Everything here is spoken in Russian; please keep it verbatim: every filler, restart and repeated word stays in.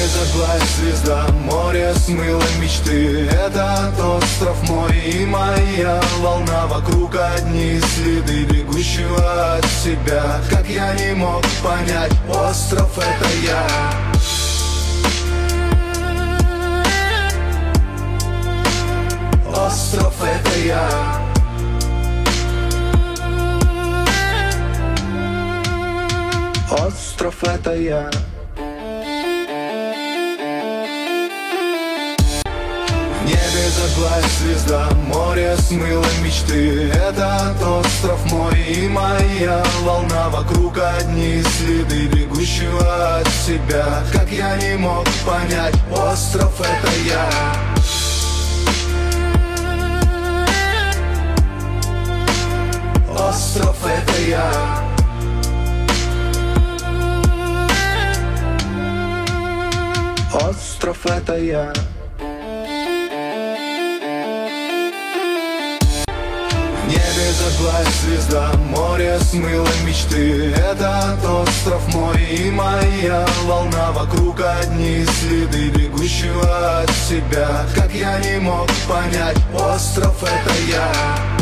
зажглась звезда, море смыло мечты. Этот остров мой и моя волна, вокруг одни следы бегущего от себя. Как я не мог понять, остров — это я. Остров — это я. Остров — это я. В небе зажглась звезда, море смыло мечты. Этот остров мой и моя волна, вокруг одни следы бегущего от себя. Как я не мог понять, остров — это я. Остров — это я. Остров — это я. В небе зажглась звезда, море смыло мечты. Этот остров мой и моя волна, вокруг одни следы бегущего от себя. Как я не мог понять, остров — это я.